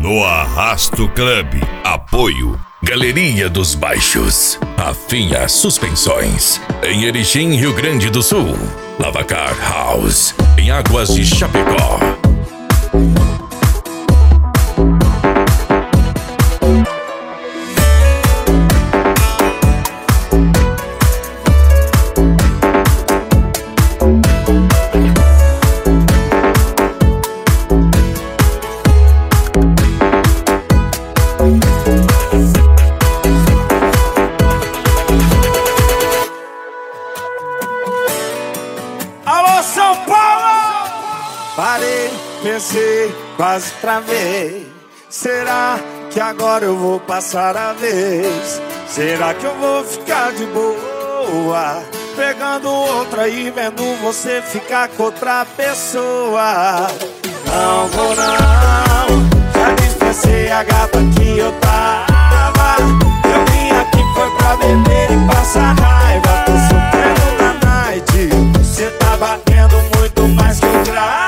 no Arrasto Club. Apoio Galeria dos Baixos, Afinha Suspensões, em Erechim, Rio Grande do Sul. Lavacar House, em Águas de Chapecó. Parei, pensei, quase travei. Será que agora eu vou passar a vez? Será que eu vou ficar de boa, pegando outra e vendo você ficar com outra pessoa? Não vou não, já dispensei a gata que eu tava. Eu vim aqui foi pra beber e passar raiva. Tô sofrendo na night, cê tá batendo muito mais que o grave.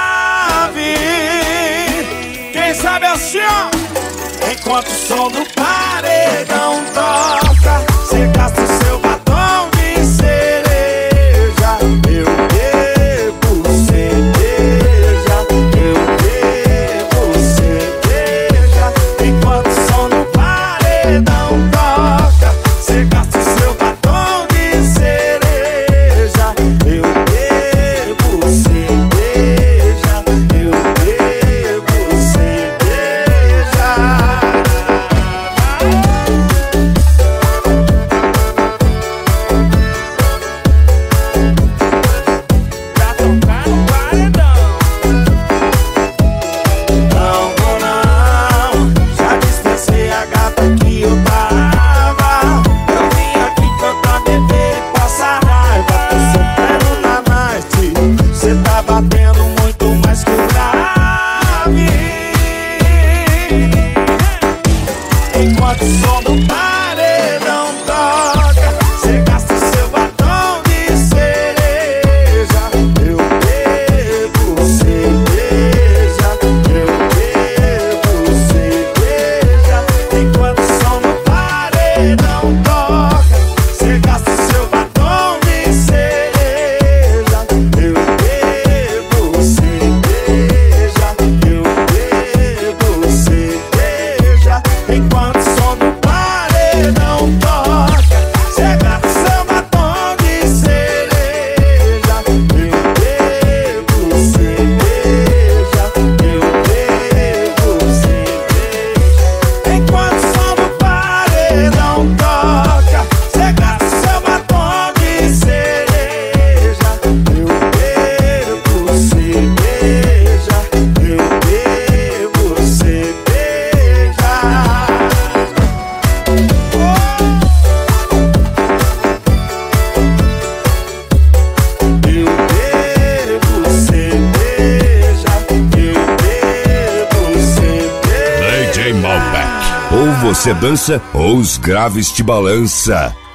Quem sabe assim, ó, enquanto o som do paredão toca, cê gasta o seu batom de cereja. Eu bebo cerveja, eu bebo cerveja. Enquanto o som do paredão toca, cê gasta o seu batom de cereja. Eu bebo cerveja, eu bebo cerveja. Pra tocar no paredão. Não vou não, já dispensei a gata que eu tava. Eu vim aqui foi pra beber e passar raiva. Tô sofrendo na night, cê tá batendo muito mais que o grave. Enquanto o som do paredão toca, cê gasta o seu batom de cereja. Eu bebo cerveja, eu bebo cerveja. Enquanto o som do paredão toca, cê gasta o seu batom de cereja. Eu bebo cerveja, eu bebo cerveja. Enquanto o som do paredão toca, cê gasta o seu batom de cereja. Eu bebo cerveja, eu bebo cerveja. Enquanto o som do paredão toca, cê gasta o seu batom de cereja. Eu bebo cerveja, eu bebo cerveja. Eu bebo cerveja, eu bebo cerveja. DJ Malbec. Ou você dança ou os graves te balança.